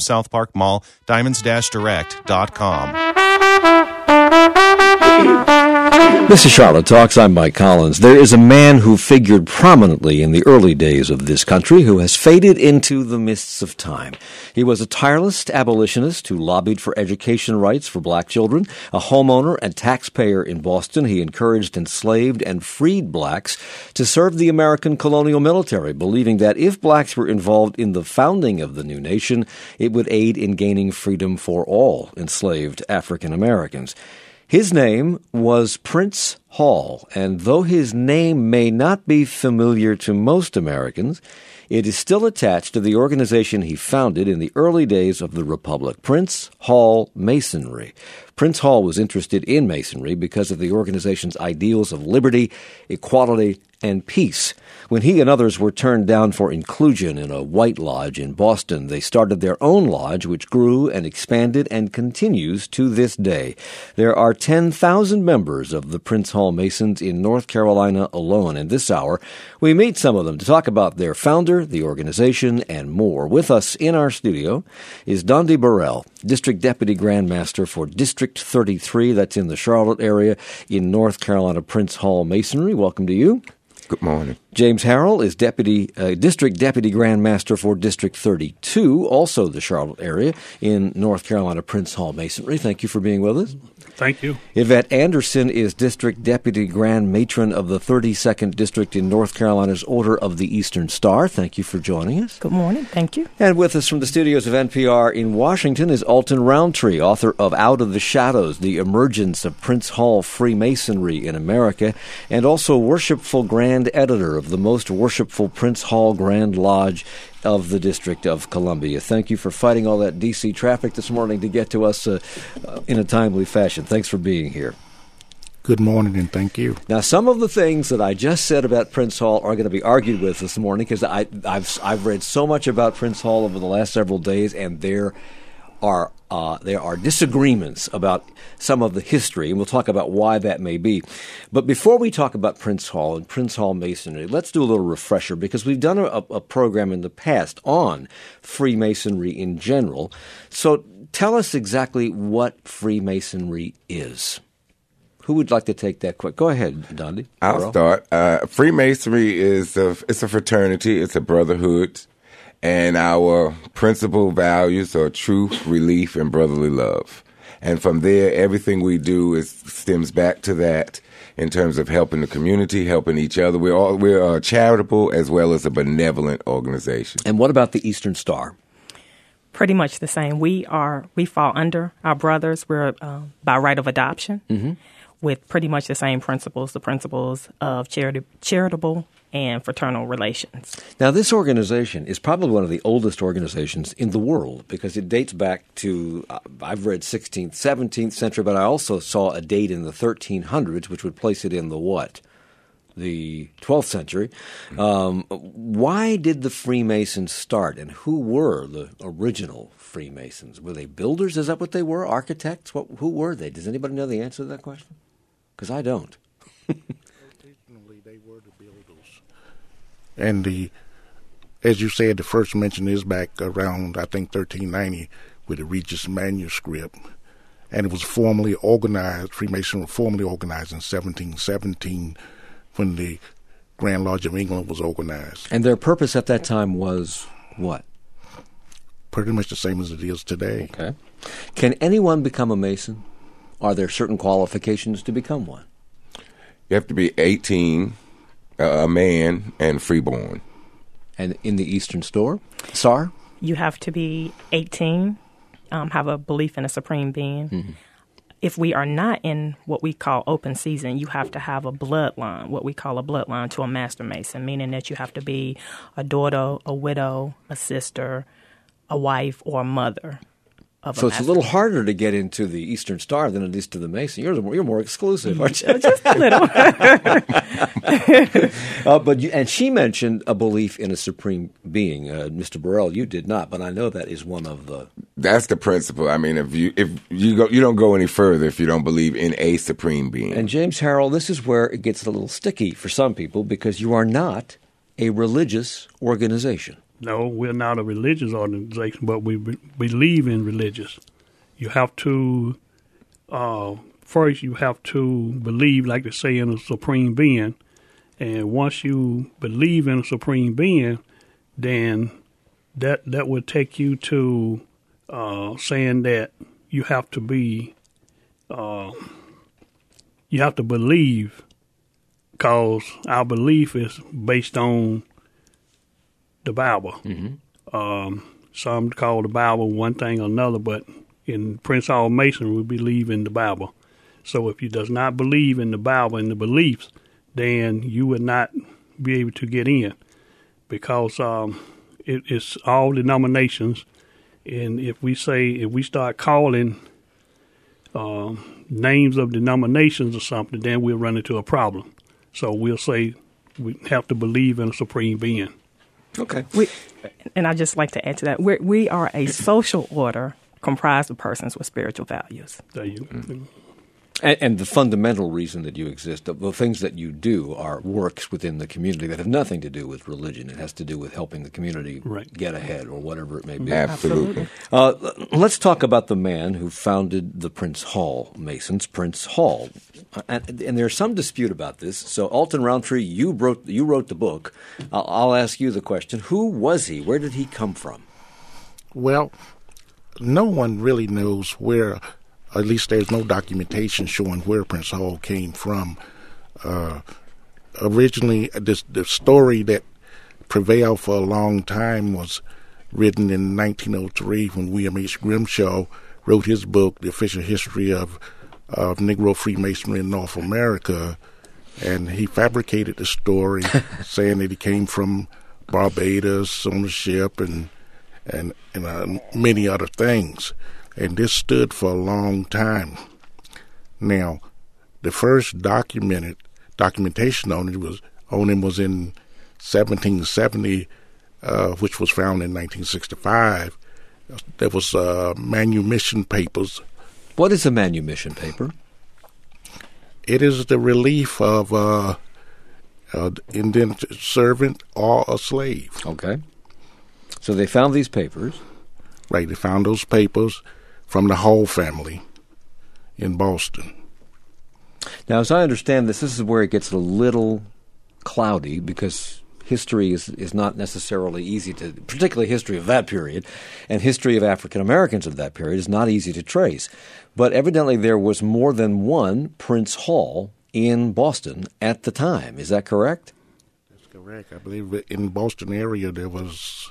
South Park Mall, diamonds-direct.com. This is Charlotte Talks. I'm Mike Collins. There is a man who figured prominently in the early days of this country who has faded into the mists of time. He was a tireless abolitionist who lobbied for education rights for black children. A homeowner and taxpayer in Boston, he encouraged enslaved and freed blacks to serve the American colonial military, believing that if blacks were involved in the founding of the new nation, it would aid in gaining freedom for all enslaved African Americans. His name was Prince Hall, and though his name may not be familiar to most Americans, it is still attached to the organization he founded in the early days of the Republic, Prince Hall Masonry. Prince Hall was interested in Masonry because of the organization's ideals of liberty, equality, and peace. When he and others were turned down for inclusion in a white lodge in Boston, they started their own lodge, which grew and expanded and continues to this day. There are 10,000 members of the Prince Hall Masons in North Carolina alone. And this hour, we meet some of them to talk about their founder, the organization, and more. With us in our studio is Dondi Burrell, District Deputy Grand Master for District 33, that's in the Charlotte area in North Carolina Prince Hall Masonry. Welcome to you. Good morning. James Harrell is District Deputy Grand Master for District 32, also the Charlotte area in North Carolina Prince Hall Masonry. Thank you for being with us. Thank you. Yvette Anderson is District Deputy Grand Matron of the 32nd District in North Carolina's Order of the Eastern Star. Thank you for joining us. Good morning. Thank you. And with us from the studios of NPR in Washington is Alton Roundtree, author of Out of the Shadows, The Emergence of Prince Hall Freemasonry in America, and also Worshipful Grand Editor of the most worshipful Prince Hall Grand Lodge of the District of Columbia. Thank you for fighting all that D.C. traffic this morning to get to us in a timely fashion. Thanks for being here. Good morning, and thank you. Now, some of the things that I just said about Prince Hall are going to be argued with this morning because I've read so much about Prince Hall over the last several days, and there are disagreements about some of the history, and we'll talk about why that may be. But before we talk about Prince Hall and Prince Hall Masonry, let's do a little refresher, because we've done a program in the past on Freemasonry in general. So tell us exactly what Freemasonry is. Who would like to take that quick? Go ahead, Dondi. I'll start. Freemasonry it's a fraternity. It's a brotherhood. And our principal values are truth, relief, and brotherly love. And from there, everything we do stems back to that in terms of helping the community, helping each other. We're charitable as well as a benevolent organization. And what about the Eastern Star? Pretty much the same. We fall under our brothers. We're by right of adoption with pretty much the same principles, the principles of charitable and fraternal relations. Now, this organization is probably one of the oldest organizations in the world because it dates back to, I've read 16th, 17th century, but I also saw a date in the 1300s, which would place it in the what? The 12th century. Why did the Freemasons start, and who were the original Freemasons? Were they builders? Is that what they were? Architects? Who were they? Does anybody know the answer to that question? Because I don't. Originally, they were the builders. And as you said, the first mention is back around, I think, 1390 with the Regis manuscript. And it was formally organized, Freemasonry was formally organized in 1717 when the Grand Lodge of England was organized. And their purpose at that time was what? Pretty much the same as it is today. Okay. Can anyone become a Mason? Are there certain qualifications to become one? You have to be 18, a man, and freeborn. And in the Eastern Star? You have to be 18, have a belief in a supreme being. Mm-hmm. If we are not in what we call open season, you have to have a bloodline, what we call a bloodline to a Master Mason, meaning that you have to be a daughter, a widow, a sister, a wife, or a mother. So it's a little harder to get into the Eastern Star than it is to the Mason. You're more exclusive, aren't you? Just a little. And she mentioned a belief in a supreme being. Mr. Burrell, you did not, but I know that is one of the. That's the principle. I mean, if you go, you don't go any further if you don't believe in a supreme being. And James Harrell, this is where it gets a little sticky for some people because you are not a religious organization. No, we're not a religious organization, but we believe in religious. You have to, first you have to believe, like they say, in a supreme being. And once you believe in a supreme being, then that would take you to saying that you have to be, you have to believe, because our belief is based on the Bible. Mm-hmm. Some call the Bible one thing or another, but in Prince Hall Masonry, we believe in the Bible. So if you does not believe in the Bible and the beliefs, then you would not be able to get in, because it's all denominations. And if we start calling names of denominations or something, then we'll run into a problem. So we'll say we have to believe in a supreme being. Okay. And I'd just like to add to that, we are a social order comprised of persons with spiritual values. There you go. Mm-hmm. And the fundamental reason that you exist, the things that you do are works within the community that have nothing to do with religion. It has to do with helping the community get ahead or whatever it may be. Absolutely. Let's talk about the man who founded the Prince Hall Masons, Prince Hall. And there's some dispute about this. So, Alton Roundtree, you wrote the book. I'll ask you the question. Who was he? Where did he come from? Well, no one really knows where. At least there's no documentation showing where Prince Hall came from. Originally, the story that prevailed for a long time was written in 1903 when William H. Grimshaw wrote his book, The Official History of Negro Freemasonry in North America, and he fabricated the story saying that he came from Barbados on a ship and many other things. And this stood for a long time. Now, the first documentation on him was in 1770, which was found in 1965. There was manumission papers. What is a manumission paper? It is the relief of an indentured servant or a slave. Okay. So they found these papers. Right, they found those papers from the Hall family in Boston. Now, as I understand this is where it gets a little cloudy, because history is not necessarily easy to, particularly history of that period, and history of African Americans of that period is not easy to trace. But evidently there was more than one Prince Hall in Boston at the time. Is that correct? That's correct. I believe in the Boston area there was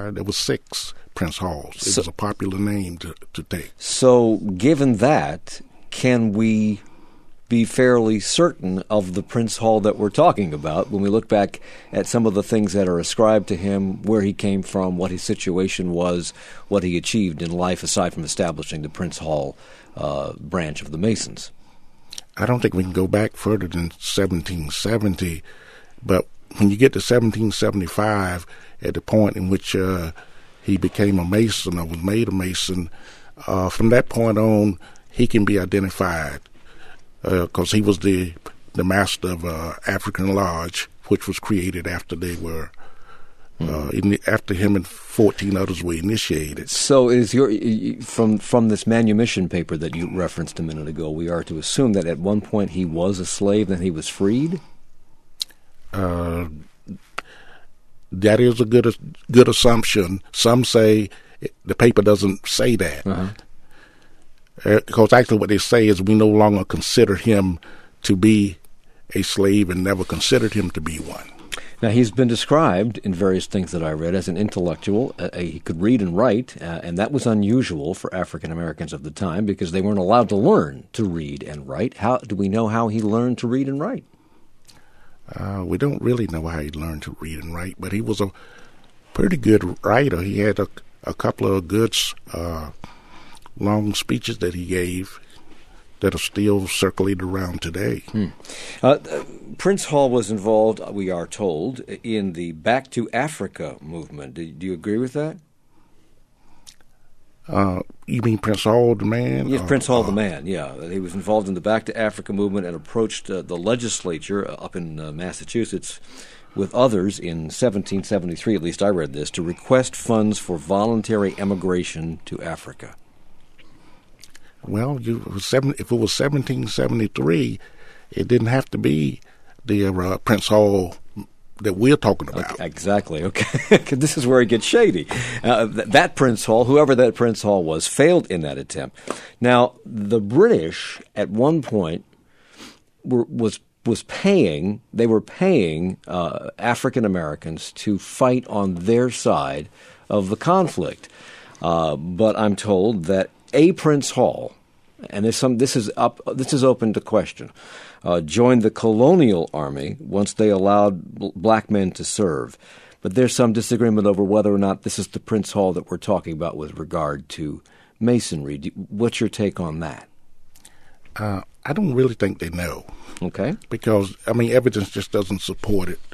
6 Prince Halls. It was a popular name to take. So, given that, can we be fairly certain of the Prince Hall that we're talking about when we look back at some of the things that are ascribed to him, where he came from, what his situation was, what he achieved in life, aside from establishing the Prince Hall branch of the Masons? I don't think we can go back further than 1770, but when you get to 1775, at the point in which he became a Mason or was made a Mason, from that point on, he can be identified because he was the master of African Lodge, which was created after they were after him and 14 others were initiated. So, is from this manumission paper that you referenced a minute ago, we are to assume that at one point he was a slave, then he was freed? That is a good assumption. Some say the paper doesn't say that. Because actually what they say is we no longer consider him to be a slave and never considered him to be one. Now, he's been described in various things that I read as an intellectual. He could read and write, and that was unusual for African Americans of the time because they weren't allowed to learn to read and write. How do we know how he learned to read and write? We don't really know how he learned to read and write, but he was a pretty good writer. He had a couple of good long speeches that he gave that are still circulated around today. Prince Hall was involved, we are told, in the Back to Africa movement. Do you agree with that? You mean Prince Hall the man? Yes, Prince Hall the man, yeah. He was involved in the Back to Africa movement and approached the legislature up in Massachusetts with others in 1773, at least I read this, to request funds for voluntary emigration to Africa. Well, if it was 1773, it didn't have to be the Prince Hall that we're talking about. Okay, exactly. Okay, this is where it gets shady. That Prince Hall, whoever that Prince Hall was, failed in that attempt. Now, the British at one point was paying African Americans to fight on their side of the conflict. But I'm told that a Prince Hall, and this is open to question, joined the colonial army once they allowed black men to serve. But there's some disagreement over whether or not this is the Prince Hall that we're talking about with regard to Masonry. What's your take on that? I don't really think they know. Okay. Because, evidence just doesn't support it.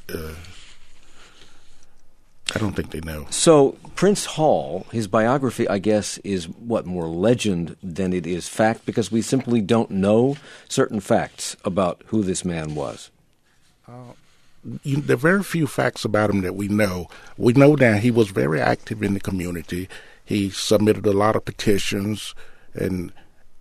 I don't think they know. So Prince Hall, his biography, I guess, is more legend than it is fact, because we simply don't know certain facts about who this man was. There are very few facts about him that we know. We know that he was very active in the community. He submitted a lot of petitions, and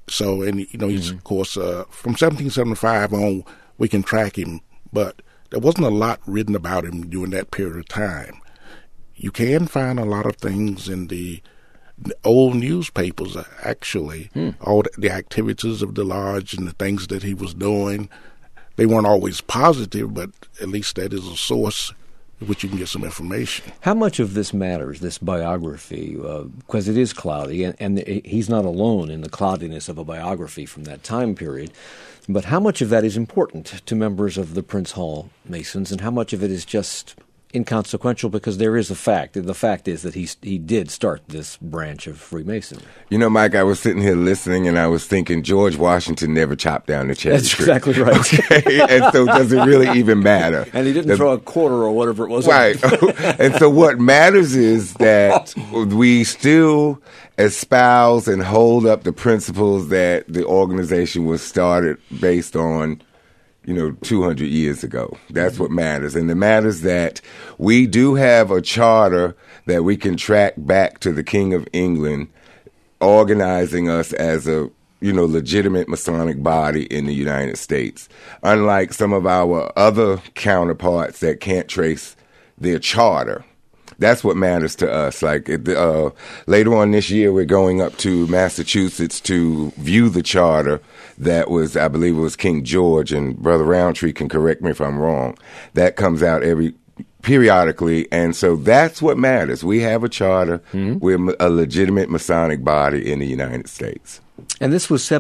he's, of course, from 1775 on, we can track him, but there wasn't a lot written about him during that period of time. You can find a lot of things in the old newspapers, actually, all the activities of the lodge and the things that he was doing. They weren't always positive, but at least that is a source which you can get some information. How much of this matters, this biography, because it is cloudy, and he's not alone in the cloudiness of a biography from that time period, but how much of that is important to members of the Prince Hall Masons, and how much of it is just inconsequential because there is a fact? The fact is that he did start this branch of Freemasonry. Mike, I was sitting here listening and I was thinking George Washington never chopped down the cherry That's tree. Exactly right. Okay? And so does it really even matter? And he didn't throw a quarter or whatever it was. Right. And so what matters is that we still espouse and hold up the principles that the organization was started based on 200 years ago. That's what matters. And it matters that we do have a charter that we can track back to the King of England, organizing us as a, legitimate Masonic body in the United States. Unlike some of our other counterparts that can't trace their charter. That's what matters to us. Like later on this year, we're going up to Massachusetts to view the charter that was, I believe it was King George, and Brother Roundtree can correct me if I'm wrong. That comes out periodically, and so that's what matters. We have a charter. Mm-hmm. We're a legitimate Masonic body in the United States. And this was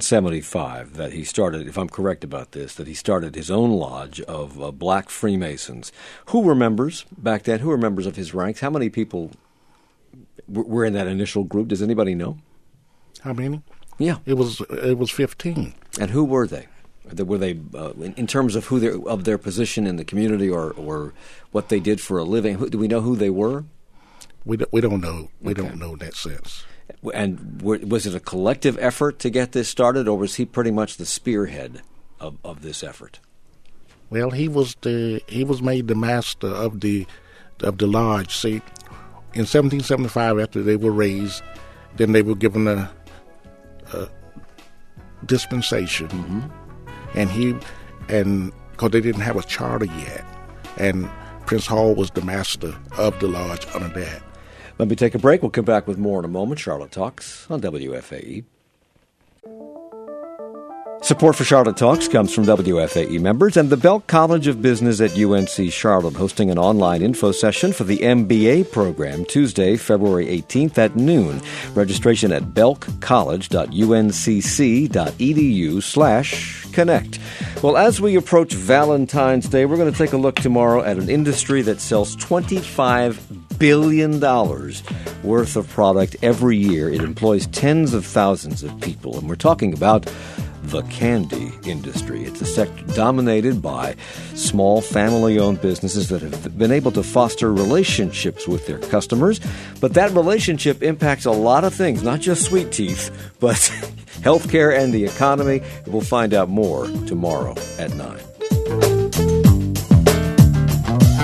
1775 that he started, if I'm correct about this, that he started his own lodge of black Freemasons. Who were members back then? Who were members of his ranks? How many people were in that initial group? Does anybody know? How many? Yeah. It was 15. And who were they? Were they in terms of of their position in the community or what they did for a living? Do we know who they were? We don't know. We don't know in that sense. And was it a collective effort to get this started, or was he pretty much the spearhead of this effort? Well, he was made the master of the lodge. See, in 1775, after they were raised, then they were given a dispensation, mm-hmm. and because they didn't have a charter yet, and Prince Hall was the master of the lodge under that. Let me take a break. We'll come back with more in a moment. Charlotte Talks on WFAE. Support for Charlotte Talks comes from WFAE members and the Belk College of Business at UNC Charlotte, hosting an online info session for the MBA program Tuesday, February 18th at noon. Registration at belkcollege.uncc.edu/connect. Well, as we approach Valentine's Day, we're going to take a look tomorrow at an industry that sells $25 billion worth of product every year. It employs tens of thousands of people, and we're talking about the candy industry. It's a sector dominated by small family-owned businesses that have been able to foster relationships with their customers, but that relationship impacts a lot of things, not just sweet teeth, but healthcare and the economy. We'll find out more tomorrow at 9.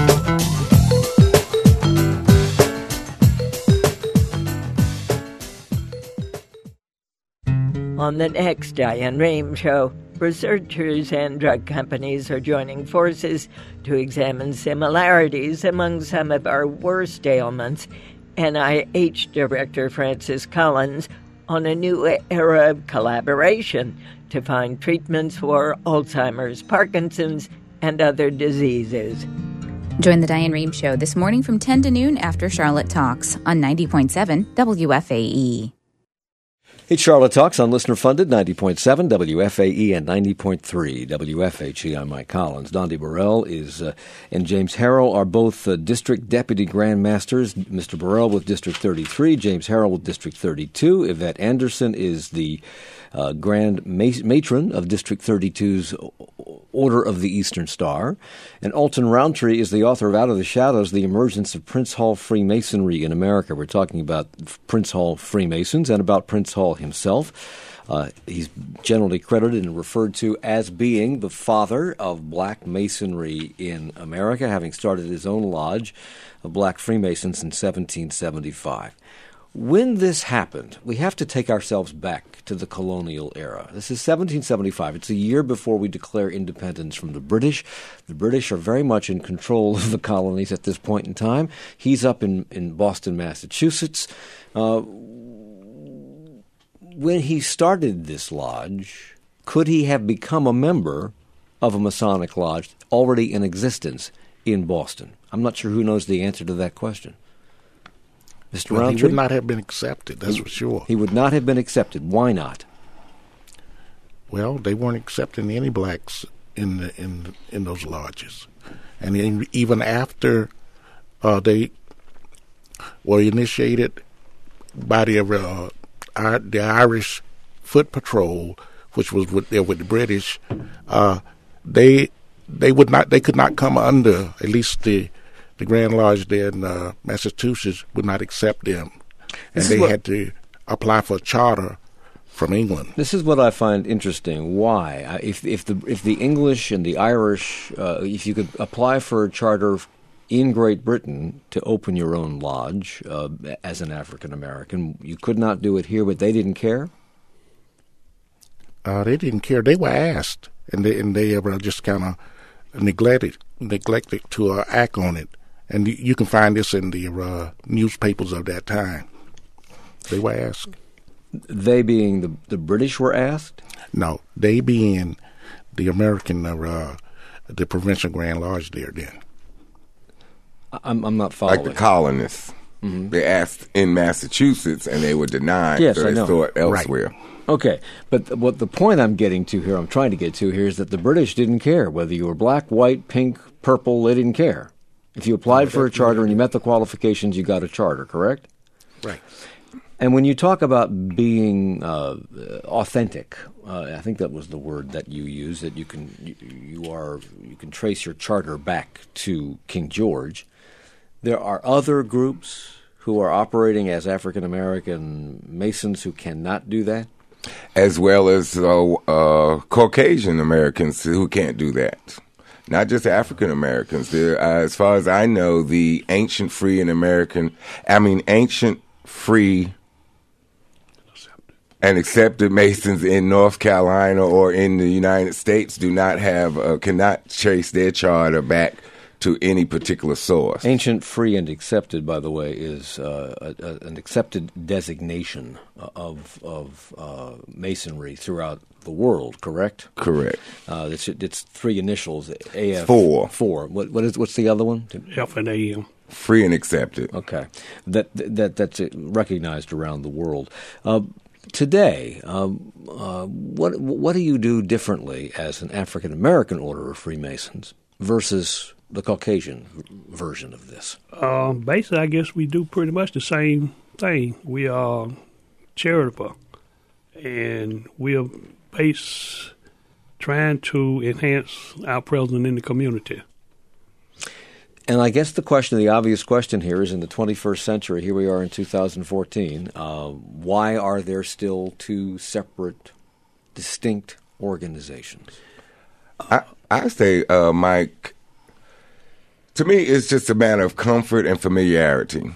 On the next Diane Rehm Show, researchers and drug companies are joining forces to examine similarities among some of our worst ailments. NIH Director Francis Collins on a new era of collaboration to find treatments for Alzheimer's, Parkinson's, and other diseases. Join the Diane Rehm Show this morning from 10 to noon after Charlotte Talks on 90.7 WFAE. It's Charlotte Talks on listener-funded 90.7 WFAE and 90.3 WFHE. I'm Mike Collins. Dondi Burrell and James Harrell are both District Deputy Grand Masters. Mr. Burrell with District 33, James Harrell with District 32. Yvette Anderson is the Grand Matron of District 32's Order of the Eastern Star. And Alton Roundtree is the author of Out of the Shadows, The Emergence of Prince Hall Freemasonry in America. We're talking about Prince Hall Freemasons and about Prince Hall himself. He's generally credited and referred to as being the father of black masonry in America, having started his own lodge of black Freemasons in 1775. When this happened, we have to take ourselves back to the colonial era. This is 1775. It's a year before we declare independence from the British. The British are very much in control of the colonies at this point in time. He's up in Boston, Massachusetts. When he started this lodge, could he have become a member of a Masonic lodge already in existence in Boston? I'm not sure who knows the answer to that question. Mr. Well, Roundtree? he would not have been accepted, that's for sure. He would not have been accepted. Why not? Well, they weren't accepting any blacks in those lodges. And even after they were initiated by the Irish Foot Patrol, which was with the British, they could not come under, at least the Grand Lodge there in Massachusetts would not accept them, and they had to apply for a charter from England. This is what I find interesting. Why, if the English and the Irish, if you could apply for a charter in Great Britain to open your own lodge as an African American, you could not do it here, but they didn't care. They didn't care. They were asked, and they just kind of neglected to act on it. And you can find this in the newspapers of that time. They were asked. They being the British were asked? No, they being the American, the Provincial Grand Lodge there then. I'm not following. Like the colonists. Mm-hmm. They asked in Massachusetts, and they were denied. Yes, so I know. they thought elsewhere. Right. Okay, but what the point I'm trying to get to here is that the British didn't care whether you were black, white, pink, purple. They didn't care. If you applied for a charter and you met the qualifications, you got a charter, correct? Right. And when you talk about being authentic, I think that was the word that you used, that you can trace your charter back to King George. There are other groups who are operating as African American Masons who cannot do that, as well as Caucasian Americans who can't do that. Not just African Americans. As far as I know, the ancient free and accepted Masons in North Carolina or in the United States do not have, cannot trace their charter back to any particular source. Ancient, free, and accepted, by the way, is an accepted designation of Masonry throughout the world, correct? Correct. It's three initials, AF. Four. What's the other one? F and AM. Free and accepted. Okay. That's recognized around the world. Today, what do you do differently as an African American order of Freemasons versus the Caucasian version of this? Basically, I guess we do pretty much the same thing. We are charitable, and we are trying to enhance our presence in the community. And I guess the obvious question here is, in the 21st century, here we are in 2014, why are there still two separate, distinct organizations? I say, Mike, to me, it's just a matter of comfort and familiarity. Yep.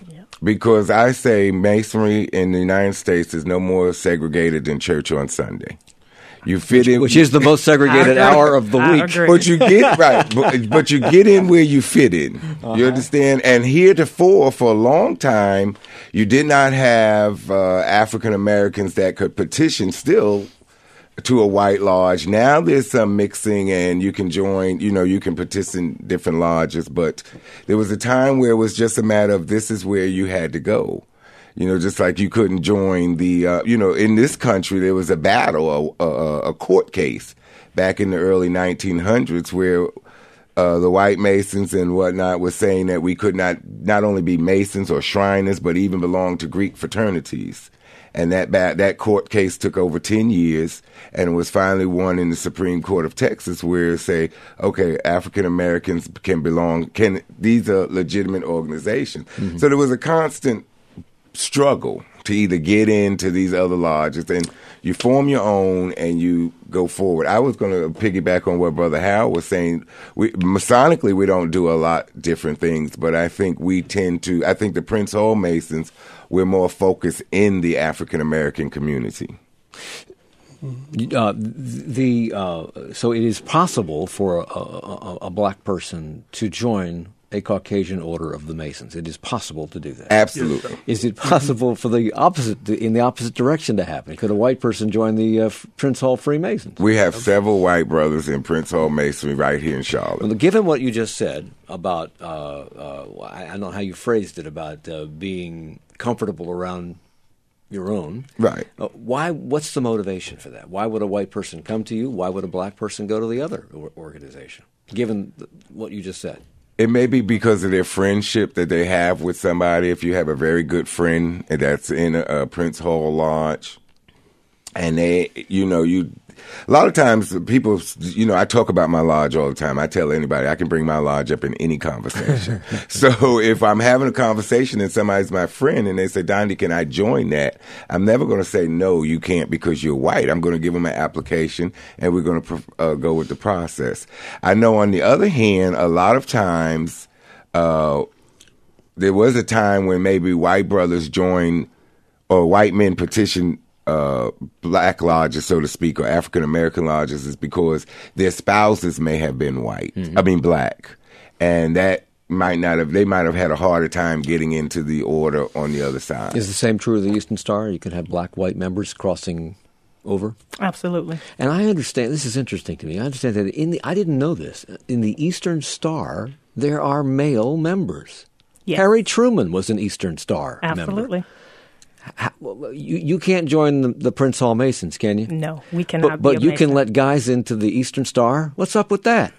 because I say Masonry in the United States is no more segregated than church on Sunday. You fit in, which is the most segregated hour of the week. But you get right, but you get in where you fit in. You understand? And heretofore, for a long time, you did not have African Americans that could petition still to a white lodge. Now there's some mixing, and you can join. You can petition different lodges. But there was a time where it was just a matter of this is where you had to go. Just like you couldn't join the, in this country, there was a battle, a court case back in the early 1900s where the white Masons and whatnot was saying that we could not only be Masons or Shriners, but even belong to Greek fraternities. And that court case took over 10 years, and it was finally won in the Supreme Court of Texas, where it say, okay, African Americans these are legitimate organizations. Mm-hmm. So there was a constant struggle to either get into these other lodges, and you form your own and you go forward. I was going to piggyback on what Brother Hal was saying. Masonically, we don't do a lot different things, but I think I think the Prince Hall Masons, we're more focused in the African American community. So it is possible for a black person to join a Caucasian order of the Masons. It is possible to do that. Absolutely. Is it possible for in the opposite direction to happen? Could a white person join the Prince Hall Freemasons? We have several white brothers in Prince Hall Masonry right here in Charlotte. Well, given what you just said about, I don't know how you phrased it, about being comfortable around your own. Right. What's the motivation for that? Why would a white person come to you? Why would a black person go to the other organization, given what you just said? It may be because of their friendship that they have with somebody. If you have a very good friend that's in a Prince Hall Lodge, and a lot of times people, I talk about my lodge all the time. I tell anybody I can bring my lodge up in any conversation. So if I'm having a conversation and somebody's my friend and they say, Dondi, can I join that? I'm never going to say, no, you can't because you're white. I'm going to give them an application and we're going to go with the process. I know on the other hand, a lot of times there was a time when maybe white brothers joined or white men petitioned black lodges, so to speak, or African American lodges, is because their spouses may have been white. Mm-hmm. I mean black, and that they might have had a harder time getting into the order on the other side. Is the same true of the Eastern Star? You could have black-white members crossing over? Absolutely. And I understand, this is interesting to me, I understand that I didn't know this, in the Eastern Star, there are male members. Yes. Harry Truman was an Eastern Star member. Absolutely. You can't join the Prince Hall Masons, can you? No, we cannot. But you can let guys into the Eastern Star? What's up with that?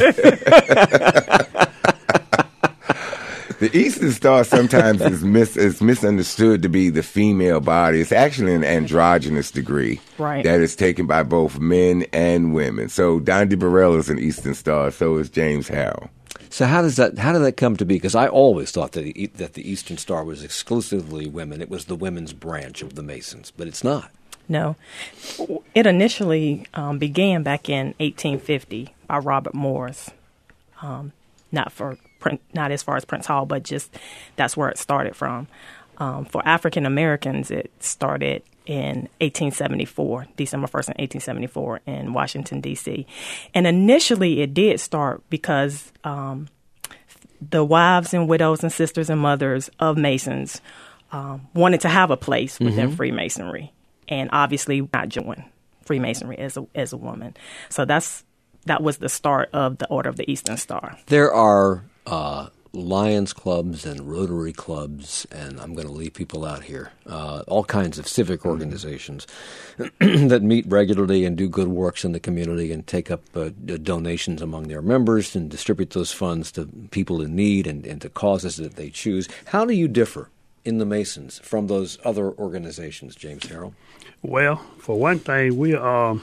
The Eastern Star sometimes is misunderstood to be the female body. It's actually an androgynous degree that is taken by both men and women. So Dondi Burrell is an Eastern Star. So is James Harrell. So how did that come to be? Because I always thought that the Eastern Star was exclusively women. It was the women's branch of the Masons, but it's not. No. It initially began back in 1850 by Robert Morris. Not as far as Prince Hall, but just that's where it started from. For African Americans, it started in 1874, December 1st in 1874 in Washington, D.C. And initially it did start because the wives and widows and sisters and mothers of Masons wanted to have a place within Freemasonry, and obviously not join Freemasonry as a woman. So that was the start of the Order of the Eastern Star. There are Lions clubs and Rotary clubs, and I'm going to leave people out here, all kinds of civic organizations that meet regularly and do good works in the community and take up donations among their members and distribute those funds to people in need and to causes that they choose. How do you differ in the Masons from those other organizations, James Harrell? Well, for one thing, we are...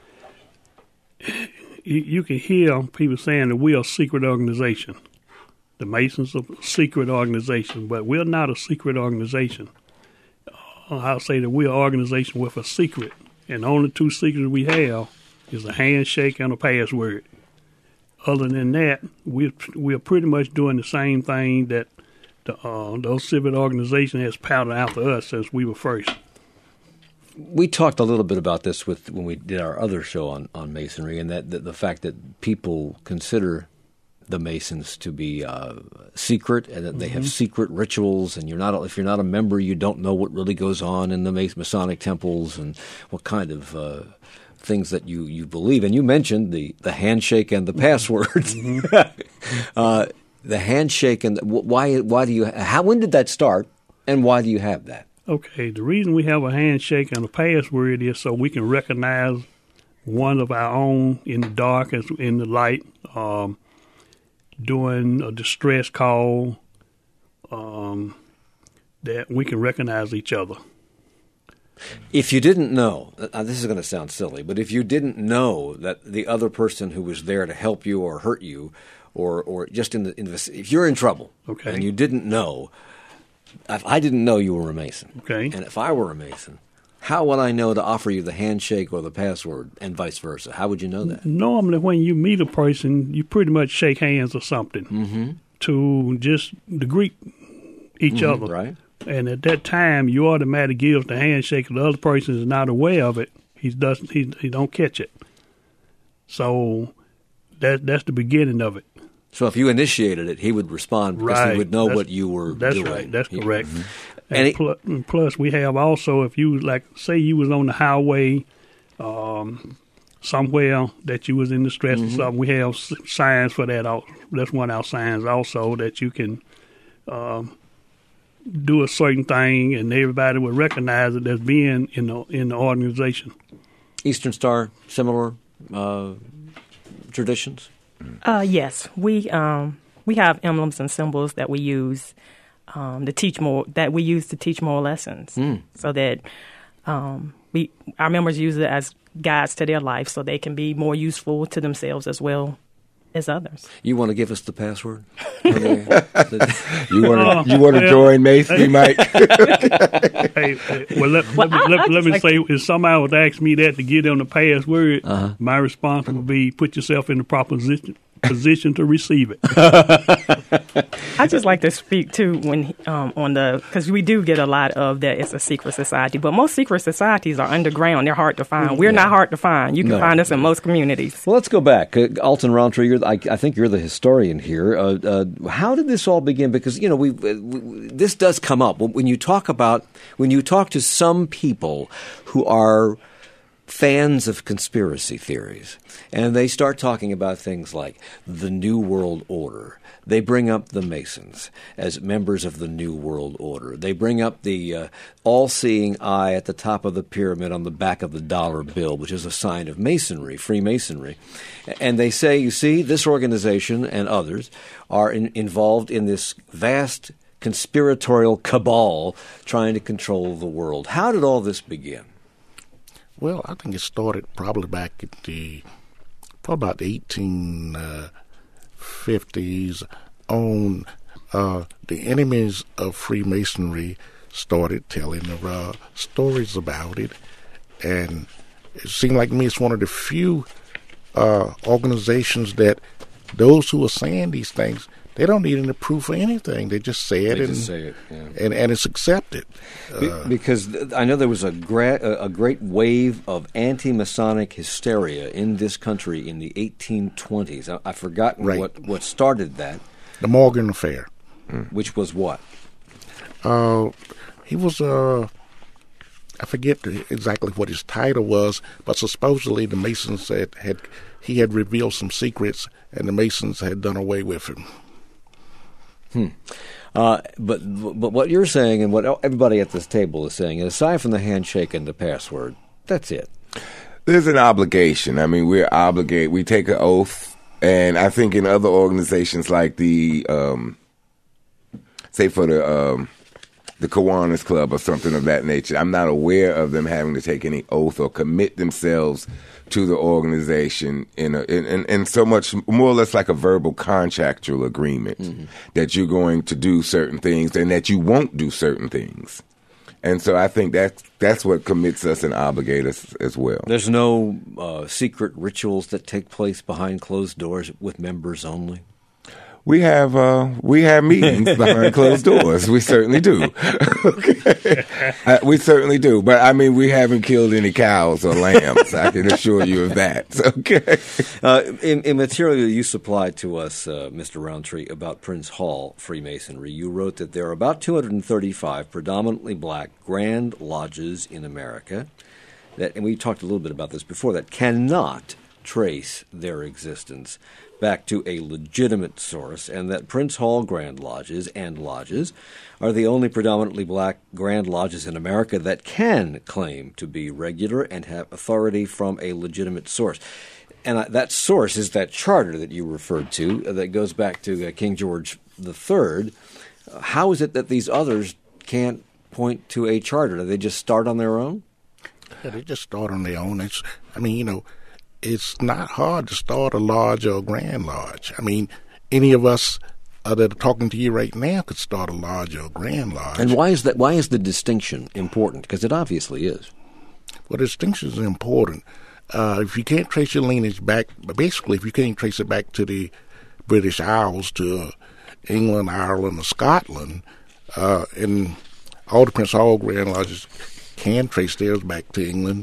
You can hear people saying that we are a secret organization. The Masons are a secret organization, but we're not a secret organization. I'll say that we're an organization with a secret, and the only two secrets we have is a handshake and a password. Other than that, we're pretty much doing the same thing that those civic organizations has patterned after us since we were first. We talked a little bit about this when we did our other show on Masonry, and that the fact that people consider the Masons to be secret, and that they have secret rituals, and if you're not a member, you don't know what really goes on in the Masonic temples and what kind of things that you believe. And you mentioned the handshake and the passwords. The handshake and why do you? When did that start, and why do you have that? Okay, the reason we have a handshake and a password is so we can recognize one of our own in the dark as in the light, doing a distress call, that we can recognize each other. If you didn't know, this is going to sound silly, but if you didn't know that the other person who was there to help you or hurt you, or just if you're in trouble, okay, and you didn't know, if I didn't know you were a Mason, okay, and if I were a Mason, how would I know to offer you the handshake or the password, and vice versa? How would you know that? Normally, when you meet a person, you pretty much shake hands or something to just to greet each other, right? And at that time, you automatically give the handshake. If the other person is not aware of it, he don't catch it. So that's the beginning of it. So if you initiated it, he would respond because he would know what you were doing. That's right. That's correct. And plus, we have also, if you say you was on the highway somewhere that you was in distress or something, we have signs for that. That's one of our signs also, that you can do a certain thing and everybody would recognize it as being in the organization. Eastern Star, similar traditions? Yes, we have emblems and symbols that we use to teach moral lessons, so that our members use it as guides to their life, so they can be more useful to themselves as well as others. You want to give us the password? You want to join Masonry, Mike? Let me say, if somebody would ask me that to give them the password, my response would be, put yourself in the proper position to receive it. I just like to speak too because we do get a lot of that it's a secret society, but most secret societies are underground. They're hard to find. We're not hard to find. You can find us in most communities. Well, let's go back. Alton Rountree, I think you're the historian here. How did this all begin? Because this does come up when you talk to some people who are fans of conspiracy theories, and they start talking about things like the New World Order. They bring up the Masons as members of the New World Order. They bring up the all-seeing eye at the top of the pyramid on the back of the dollar bill, which is a sign of Masonry, Freemasonry. And they say, you see, this organization and others are involved in this vast conspiratorial cabal trying to control the world. How did all this begin? Well, I think it started probably back at about the 1850s on the enemies of Freemasonry started telling stories about it. And it seemed like to me it's one of the few organizations that those who are saying these things, they don't need any proof or anything. They just say it, and it's accepted. Because I know there was a great wave of anti-Masonic hysteria in this country in the 1820s. I've forgotten what started that. The Morgan Affair. Which was what? He was I forget exactly what his title was, but supposedly the Masons he had revealed some secrets, and the Masons had done away with him. But what you're saying and what everybody at this table is saying, aside from the handshake and the password, that's it. There's an obligation. I mean, we're obligated. We take an oath, and I think in other organizations like the, say for the Kiwanis Club or something of that nature, I'm not aware of them having to take any oath or commit themselves to the organization in so much more or less like a verbal contractual agreement that you're going to do certain things and that you won't do certain things. And so I think that's what commits us and obligates us as well. There's no secret rituals that take place behind closed doors with members only? We have meetings behind closed doors. We certainly do. Okay. We certainly do. But I mean, we haven't killed any cows or lambs. I can assure you of that. Okay. In material you supplied to us, Mr. Roundtree, about Prince Hall Freemasonry, you wrote that there are about 235 predominantly black Grand Lodges in America, and we talked a little bit about this before, that cannot trace their existence back to a legitimate source, and that Prince Hall Grand Lodges and lodges are the only predominantly black Grand Lodges in America that can claim to be regular and have authority from a legitimate source. And that source is that charter that you referred to that goes back to King George III. How is it that these others can't point to a charter? Do they just start on their own? Yeah, they just start on their own. It's not hard to start a lodge or a Grand Lodge. I mean, any of us that are talking to you right now could start a lodge or a Grand Lodge. And why is that? Why is the distinction important? Because it obviously is. Well, the distinction is important. If you can't trace your lineage back, basically, if you can't trace it back to the British Isles, to England, Ireland, or Scotland, and all the Prince Hall Grand Lodges can trace theirs back to England,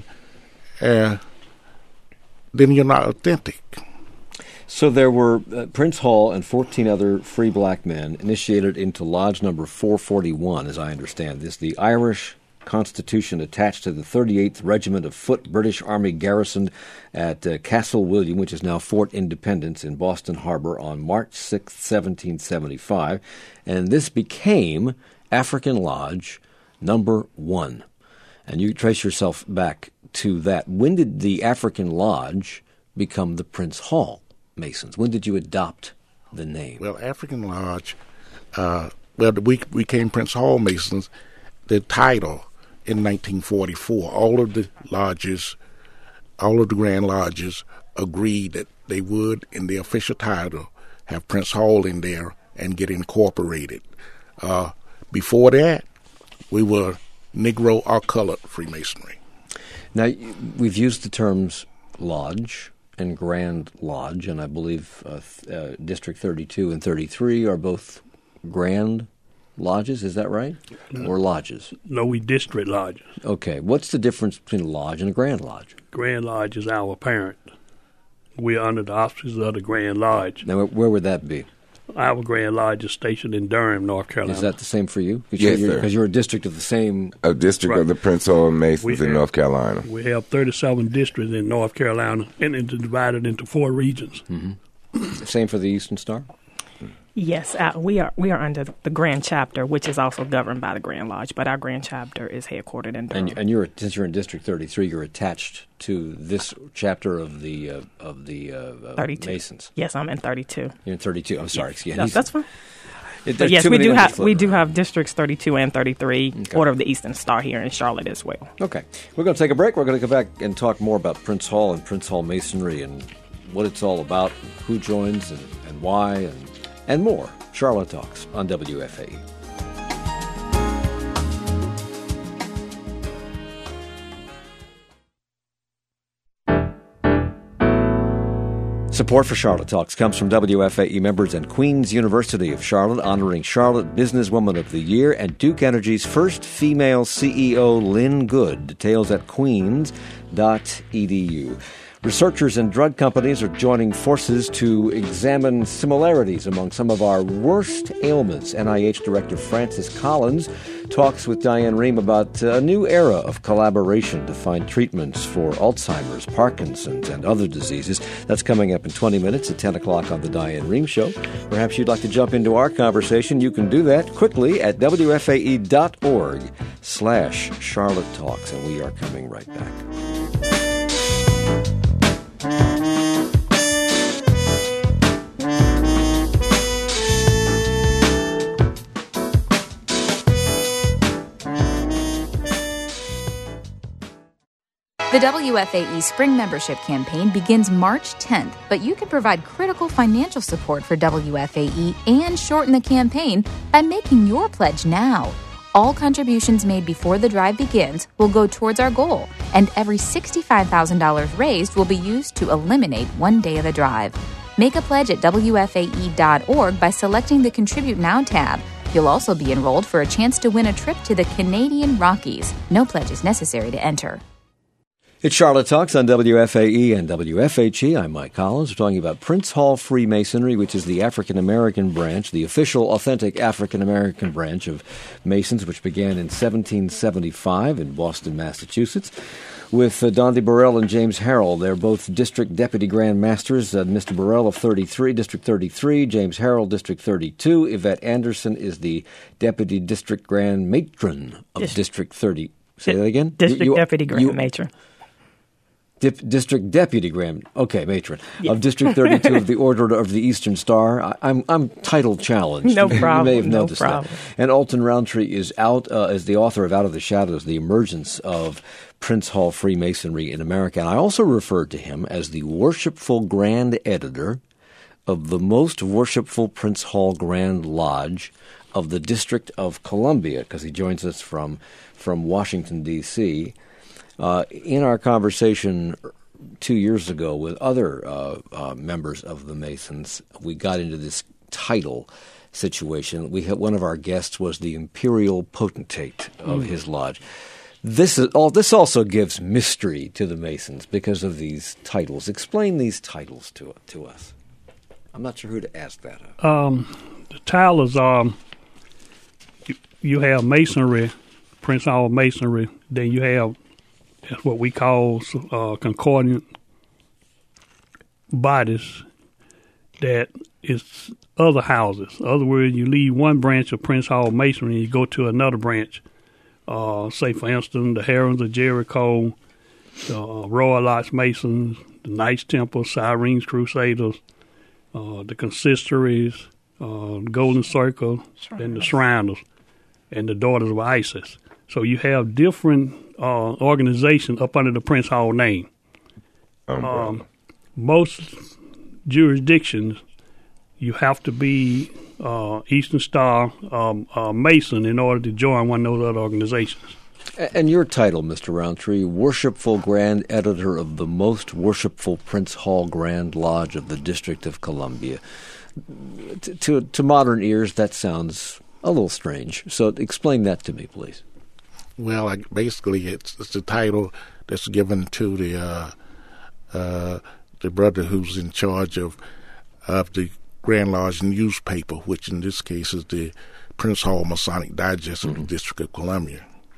then you're not authentic. So there were Prince Hall and 14 other free black men initiated into Lodge number 441, as I understand this, the Irish Constitution attached to the 38th Regiment of Foot British Army garrisoned at Castle William, which is now Fort Independence in Boston Harbor, on March 6, 1775. And this became African Lodge number 1. And you trace yourself back to that. When did the African Lodge become the Prince Hall Masons? When did you adopt the name? Well, African Lodge, we became Prince Hall Masons, the title in 1944. All of the lodges, all of the Grand Lodges agreed that they would, in the official title, have Prince Hall in there and get incorporated. Before that, we were Negro or colored Freemasonry. Now, we've used the terms lodge and Grand Lodge, and I believe District 32 and 33 are both Grand Lodges. Is that right? No. Or lodges? No, we district lodges. Okay. What's the difference between a lodge and a Grand Lodge? Grand Lodge is our parent. We are under the auspices of the Grand Lodge. Now, where would that be? Our Grand Lodge is stationed in Durham, North Carolina. Is that the same for you? Yes, sir. Because you're a district of the same... A district of the Prince Hall Masons in North Carolina. We have 37 districts in North Carolina, and it's divided into 4 regions. Mm-hmm. Same for the Eastern Star? Yes, we are under the Grand Chapter, which is also governed by the Grand Lodge, but our Grand Chapter is headquartered in Durham. And since you're in District 33, you're attached to this chapter of the 32. Masons. Yes, I'm in 32. You're in 32. I'm sorry. Yes. No, that's fine. But yes, we do have districts 32 and 33, okay. Order of the Eastern Star here in Charlotte as well. Okay. We're going to take a break. We're going to come back and talk more about Prince Hall and Prince Hall Masonry and what it's all about, who joins and why, and more. Charlotte Talks on WFAE. Support for Charlotte Talks comes from WFAE members and Queen's University of Charlotte, honoring Charlotte Businesswoman of the Year, and Duke Energy's first female CEO, Lynn Good. Details at queens.edu. Researchers and drug companies are joining forces to examine similarities among some of our worst ailments. NIH Director Francis Collins talks with Diane Rehm about a new era of collaboration to find treatments for Alzheimer's, Parkinson's, and other diseases. That's coming up in 20 minutes at 10 o'clock on The Diane Rehm Show. Perhaps you'd like to jump into our conversation. You can do that quickly at WFAE.org/Charlotte Talks, and we are coming right back. The WFAE Spring Membership Campaign begins March 10th, but you can provide critical financial support for WFAE and shorten the campaign by making your pledge now. All contributions made before the drive begins will go towards our goal, and every $65,000 raised will be used to eliminate one day of the drive. Make a pledge at WFAE.org by selecting the Contribute Now tab. You'll also be enrolled for a chance to win a trip to the Canadian Rockies. No pledge is necessary to enter. It's Charlotte Talks on WFAE and WFHE. I'm Mike Collins. We're talking about Prince Hall Freemasonry, which is the African-American branch, the official, authentic African-American branch of Masons, which began in 1775 in Boston, Massachusetts, with Donde Burrell and James Harrell. They're both District Deputy Grand Masters, Mr. Burrell of District 33, James Harrell, District 32. Yvette Anderson is the Deputy District Grand Matron of District 30. Say that again? District Deputy Grand Matron. District Deputy Grand, Matron of District 32 of the Order of the Eastern Star. I'm title challenged. No problem. You may have noticed that. And Alton Roundtree is out as the author of Out of the Shadows: The Emergence of Prince Hall Freemasonry in America. And I also referred to him as the worshipful Grand Editor of the most worshipful Prince Hall Grand Lodge of the District of Columbia, because he joins us from Washington, D.C., in our conversation 2 years ago with other members of the Masons, we got into this title situation. We had one of our guests was the Imperial Potentate of his lodge. This also gives mystery to the Masons because of these titles. Explain these titles to us. I'm not sure who to ask that of. The titles are you have Masonry, Prince Hall Masonry. Then you have what we call concordant bodies that is other houses. In other words, you leave one branch of Prince Hall Masonry and you go to another branch. Say, for instance, the Herons of Jericho, the Royal Arch Masons, the Knights Templar, Cyrenes Crusaders, the Consistories, the Golden Circle, and the Shriners, and the Daughters of Isis. So you have different organizations up under the Prince Hall name. Most jurisdictions, you have to be Eastern Star Mason in order to join one of those other organizations. And your title, Mr. Roundtree, Worshipful Grand Editor of the Most Worshipful Prince Hall Grand Lodge of the District of Columbia. To modern ears, that sounds a little strange. So explain that to me, please. Well, basically, it's the title that's given to the brother who's in charge of the Grand Lodge newspaper, which in this case is the Prince Hall Masonic Digest of the District of Columbia.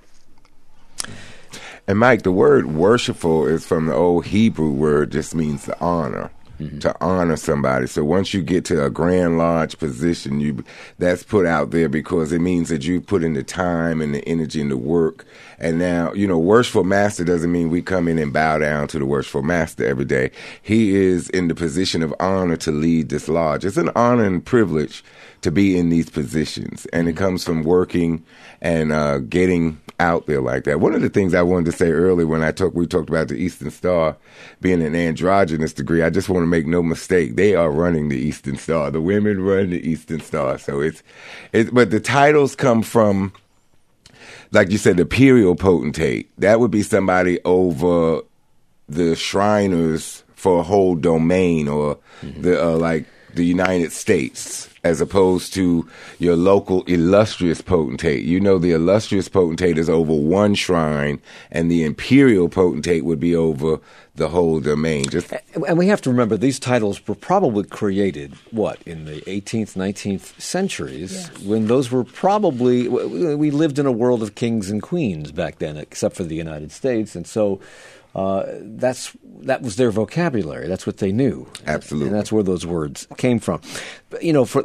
And Mike, the word worshipful is from the old Hebrew word, just means to honor. To honor somebody. So once you get to a Grand Lodge position, that's put out there because it means that you put in the time and the energy and the work. And now, worshipful master doesn't mean we come in and bow down to the worshipful master every day. He is in the position of honor to lead this lodge. It's an honor and privilege to be in these positions. And it comes from working and getting out there like that. One of the things I wanted to say earlier when we talked about the Eastern Star being an androgynous degree, I just want to make no mistake. They are running the Eastern Star. The women run the Eastern Star. So but the titles come from, like you said, the Imperial Potentate. That would be somebody over the Shriners for a whole domain, or the United States, as opposed to your local illustrious potentate. The illustrious potentate is over one shrine, and the imperial potentate would be over the whole domain. And we have to remember, these titles were probably created, in the 18th, 19th centuries, when those were probably, we lived in a world of kings and queens back then, except for the United States, and so that was their vocabulary. That's what they knew. Absolutely. And that's where those words came from. But,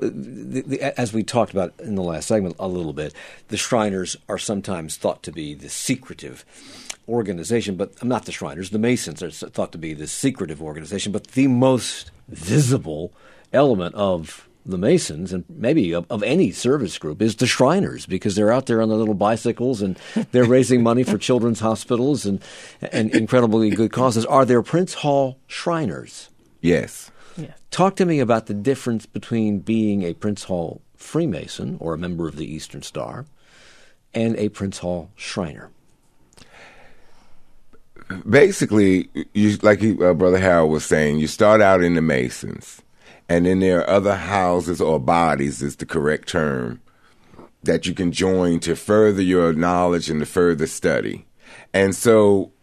as we talked about in the last segment a little bit, the Shriners are sometimes thought to be the secretive organization, but not the Shriners. The Masons are thought to be the secretive organization, but the most visible element of the Masons, and maybe of any service group, is the Shriners, because they're out there on their little bicycles and they're raising money for children's hospitals and incredibly good causes. Are there Prince Hall Shriners? Yes. Talk to me about the difference between being a Prince Hall Freemason or a member of the Eastern Star and a Prince Hall Shriner. Basically, like Brother Harold was saying, you start out in the Masons. And then there are other houses or bodies is the correct term that you can join to further your knowledge and to further study. And so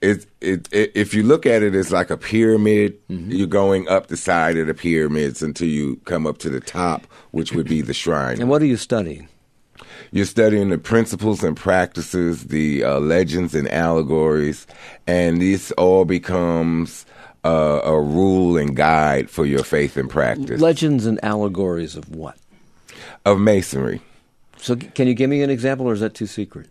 if you look at it as like a pyramid, you're going up the side of the pyramids until you come up to the top, which would be the shrine. And what are you studying? You're studying the principles and practices, the legends and allegories, and this all becomes a rule and guide for your faith and practice. Legends and allegories of what? Of Masonry. So can you give me an example, or is that too secret?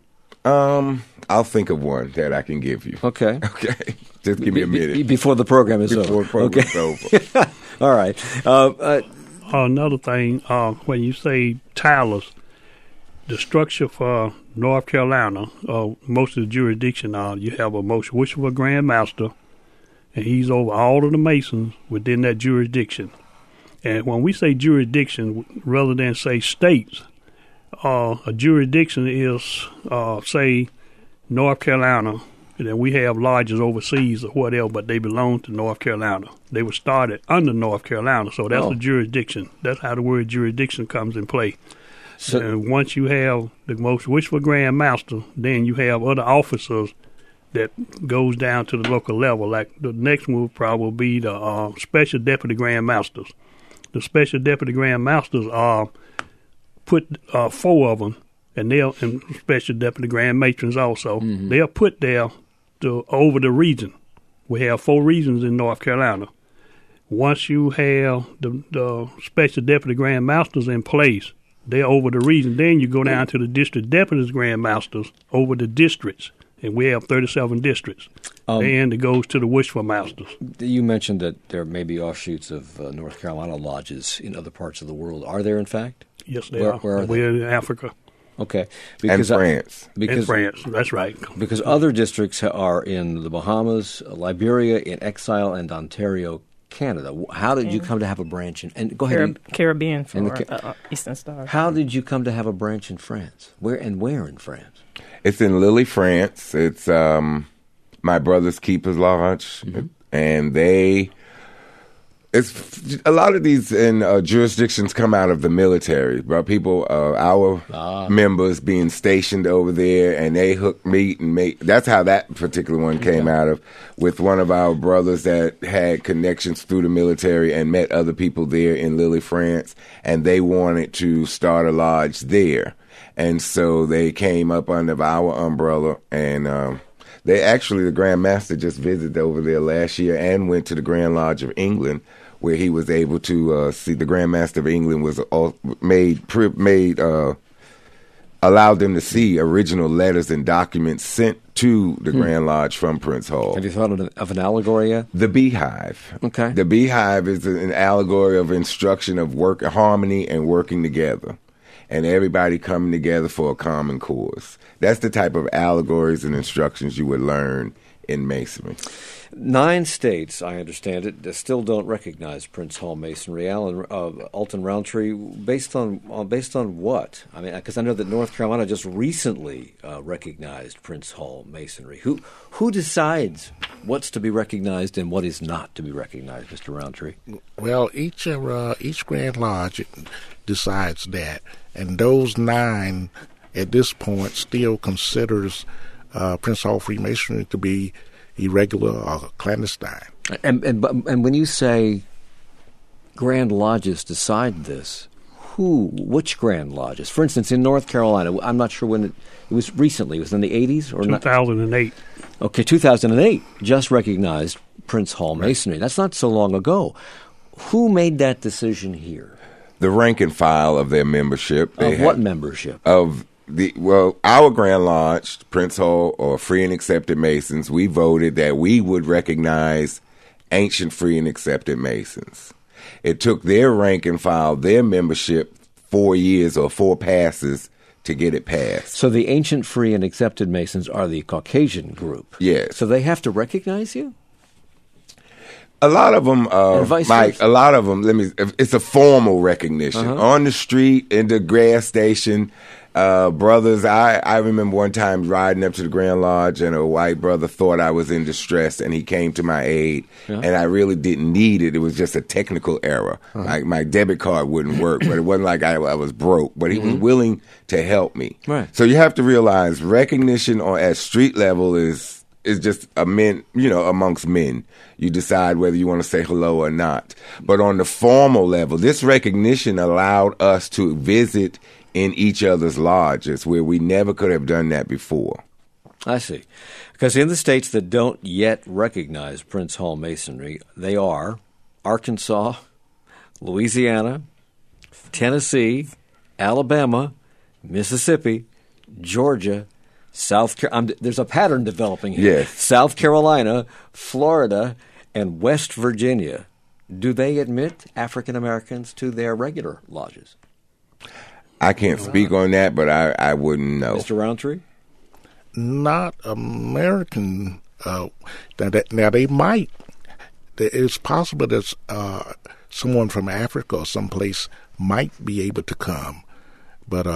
I'll think of one that I can give you. Okay. Okay. Just give me a minute. Before the program is over. Before the program is over. All right. Another thing, when you say Tylers, the structure for North Carolina, most of the jurisdiction, you have a most wishful Grand Master, and he's over all of the Masons within that jurisdiction. And when we say jurisdiction, rather than say states, a jurisdiction is, say, North Carolina, and then we have lodges overseas or whatever, but they belong to North Carolina. They were started under North Carolina, so that's a jurisdiction. That's how the word jurisdiction comes in play. So, and once you have the most wishful Grand Master, then you have other officers that goes down to the local level. Like the next move probably be the Special Deputy Grand Masters. The Special Deputy Grand Masters are put 4 of them, and Special Deputy Grand Matrons also. They are put there over the region. We have 4 regions in North Carolina. Once you have the Special Deputy Grand Masters in place, they're over the region. Then you go down to the District Deputies Grand Masters over the districts, and we have 37 districts. And it goes to the Wishful Masters. You mentioned that there may be offshoots of North Carolina lodges in other parts of the world. Are there, in fact? Yes, they are. Where are they? We're in Africa. Okay. And France. In France, that's right. Because other districts are in the Bahamas, Liberia, in Exile, and Ontario, Canada. How did you come to have a branch in? And go ahead. Caribbean for Eastern Star. How did you come to have a branch in France? Where in France? It's in Lille, France. It's my brother's Keeper's Lodge, and it's a lot of these jurisdictions come out of the military. People, our members being stationed over there, and they hook meat and make. That's how that particular one came out of, with one of our brothers that had connections through the military and met other people there in Lille, France, and they wanted to start a lodge there, and so they came up under our umbrella, and the Grand Master just visited over there last year and went to the Grand Lodge of England, where he was able to see the Grand Master of England was allowed them to see original letters and documents sent to the Grand Lodge from Prince Hall. Have you thought of an allegory yet? The Beehive. Okay. The Beehive is an allegory of instruction of work, harmony, and working together, and everybody coming together for a common cause. That's the type of allegories and instructions you would learn in Masonry. 9 states, I understand it, still don't recognize Prince Hall Masonry. Alton Roundtree, based on what? I mean, because I know that North Carolina just recently recognized Prince Hall Masonry. Who decides what's to be recognized and what is not to be recognized, Mr. Roundtree? Well, each Grand Lodge decides that, and those 9 at this point still considers Prince Hall Freemasonry to be irregular or clandestine. And when you say Grand Lodges decide this, which Grand Lodges? For instance, in North Carolina, I'm not sure when it was recently. It was in the 80s or 2008. Okay, 2008 just recognized Prince Hall Masonry. That's not so long ago. Who made that decision here? The rank and file of their membership. What membership? Our Grand Lodge, Prince Hall, or Free and Accepted Masons, we voted that we would recognize ancient Free and Accepted Masons. It took their rank and file, their membership, 4 years or 4 passes to get it passed. So the ancient Free and Accepted Masons are the Caucasian group. Yes. So they have to recognize you? A lot of them, Mike, a lot of them, it's a formal recognition. On the street, in the gas station, brothers, I remember one time riding up to the Grand Lodge, and a white brother thought I was in distress, and he came to my aid, and I really didn't need it. It was just a technical error. My debit card wouldn't work, but it wasn't like I was broke. But he was willing to help me. Right. So you have to realize recognition at street level is just amongst men. You decide whether you want to say hello or not. But on the formal level, this recognition allowed us to visit in each other's lodges where we never could have done that before. I see. Because in the states that don't yet recognize Prince Hall Masonry, they are Arkansas, Louisiana, Tennessee, Alabama, Mississippi, Georgia, South Carolina. There's a pattern developing here. Yes. South Carolina, Florida, and West Virginia. Do they admit African Americans to their regular lodges? I can't speak on that, but I wouldn't know. Mr. Roundtree? Not American. Now they might. It's possible that someone from Africa or someplace might be able to come, but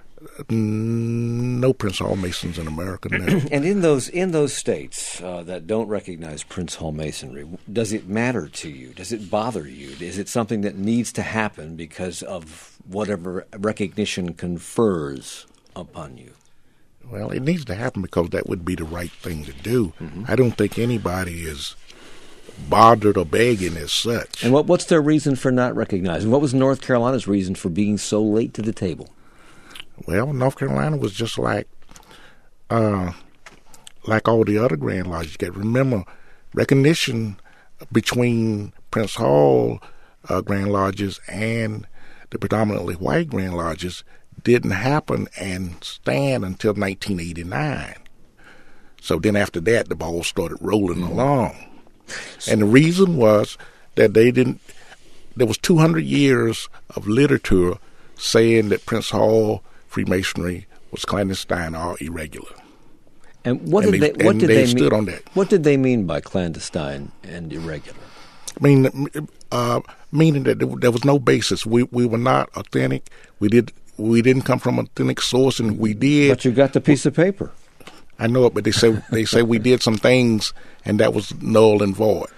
no Prince Hall Masons in America now. And in those states that don't recognize Prince Hall Masonry, does it matter to you? Does it bother you? Is it something that needs to happen because of whatever recognition confers upon you? Well, it needs to happen because that would be the right thing to do. I don't think anybody is bothered or begging as such. And what's their reason for not recognizing? What was North Carolina's reason for being so late to the table? Well, North Carolina was just like all the other Grand Lodges. You got to remember, recognition between Prince Hall Grand Lodges and the predominantly white Grand Lodges didn't happen and stand until 1989. So then after that, the ball started rolling along. And the reason was that there was 200 years of literature saying that Prince Hall Freemasonry was clandestine or irregular. And what did they stood mean on that? What did they mean by clandestine and irregular? I mean, meaning that there was no basis. We were not authentic. We didn't come from an authentic source, and we did. But you got the piece of paper. I know it, but they say we did some things, and that was null and void.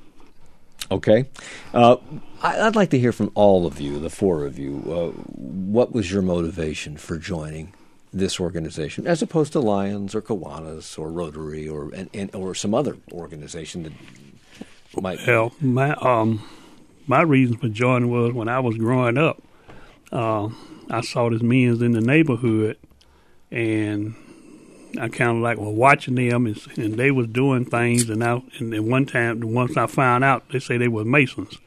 Okay. I'd like to hear from all of you, the four of you. What was your motivation for joining this organization, as opposed to Lions or Kiwanis or Rotary or some other organization that might? Well, my reason for joining was when I was growing up, I saw these men in the neighborhood, and I kind of like was watching them, and they was doing things, and one time, once I found out, they say they were Masons.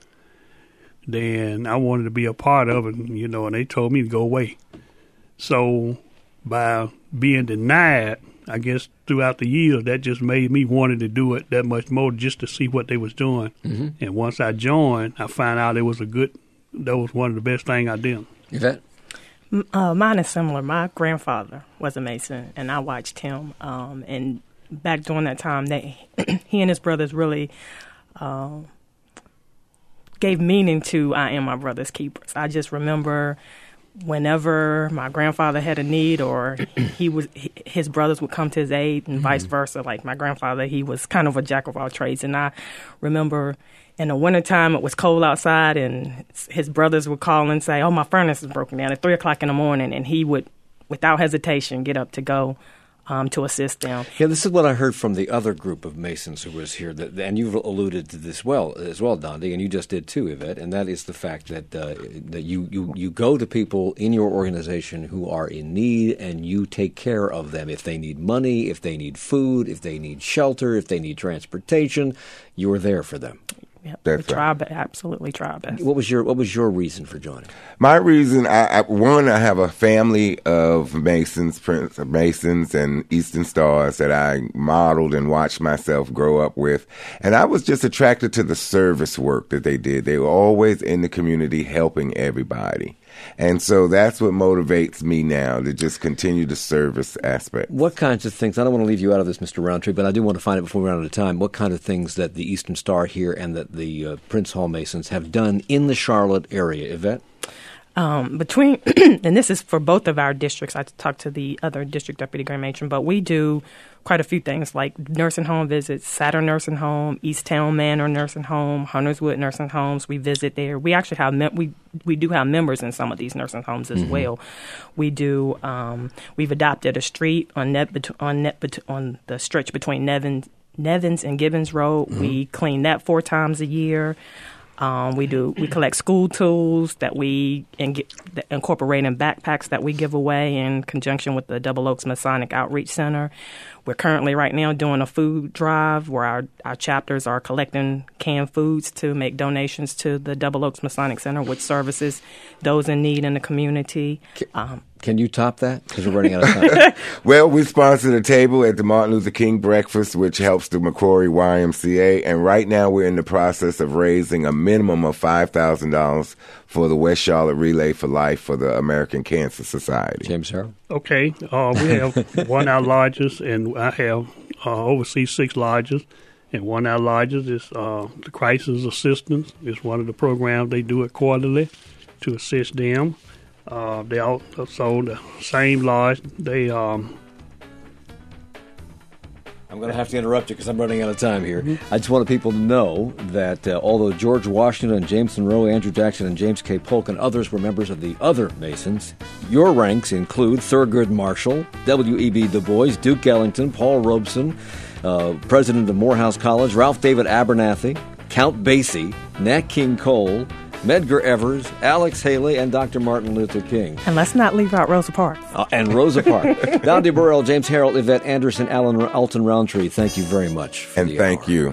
Then I wanted to be a part of it, and they told me to go away. So by being denied, I guess throughout the years, that just made me wanted to do it that much more just to see what they was doing. Mm-hmm. And once I joined, I found out that was one of the best things I did. Yvette? Mine is similar. My grandfather was a Mason, and I watched him. And back during that time, he and his brothers really gave meaning to I am my brother's keepers. I just remember whenever my grandfather had a need, or his brothers would come to his aid, and vice versa. Like my grandfather, he was kind of a jack of all trades, and I remember in the wintertime, it was cold outside, and his brothers would call and say, "Oh, my furnace is broken down," at 3:00 in the morning, and he would, without hesitation, get up to go to assist them. Yeah, this is what I heard from the other group of Masons who was here, and you've alluded to this as well, Dondi, and you just did too, Yvette, and that is the fact that you go to people in your organization who are in need, and you take care of them. If they need money, if they need food, if they need shelter, if they need transportation, you are there for them. Yep. That's we right. Absolutely try our best. What was your reason for joining? My reason, I have a family of Masons and Eastern Stars that I modeled and watched myself grow up with. And I was just attracted to the service work that they did. They were always in the community helping everybody. And so that's what motivates me now, to just continue the service aspect. What kinds of things, I don't want to leave you out of this, Mr. Roundtree, but I do want to find out before we run out of time, what kind of things that the Eastern Star here and that the Prince Hall Masons have done in the Charlotte area? Yvette? Between, and this is for both of our districts. I talked to the other district deputy grand matron, but we do quite a few things like nursing home visits, Saturn Nursing Home, Easttown Manor Nursing Home, Hunterswood Nursing Homes. We visit there. We actually have we do have members in some of these nursing homes as well. We do. We've adopted a street on the stretch between Nevins and Gibbons Road. We clean that 4 times a year. We collect school tools that we incorporate in backpacks that we give away in conjunction with the Double Oaks Masonic Outreach Center. We're currently right now doing a food drive where our chapters are collecting canned foods to make donations to the Double Oaks Masonic Center, which services those in need in the community. Can you top that? Because we're running out of time. Well, we sponsored a table at the Martin Luther King Breakfast, which helps the McCrory YMCA. And right now we're in the process of raising a minimum of $5,000 for the West Charlotte Relay for Life for the American Cancer Society. James Harrell? Okay. We have one of our lodges, and I have oversee 6 lodges. And one of our lodges is the Crisis Assistance. It's one of the programs. They do it quarterly to assist them. They also, the same lodge, they... I'm going to have to interrupt you because I'm running out of time here. I just want people to know that although George Washington and James Monroe, Andrew Jackson, and James K. Polk and others were members of the other Masons, your ranks include Thurgood Marshall, W.E.B. Du Bois, Duke Ellington, Paul Robeson, president of Morehouse College, Ralph David Abernathy, Count Basie, Nat King Cole, Medgar Evers, Alex Haley, and Dr. Martin Luther King. And let's not leave out Rosa Parks. And Rosa Parks. Don D. Burrell, James Harrell, Yvette Anderson, Alton Roundtree, thank you very much. And thank you.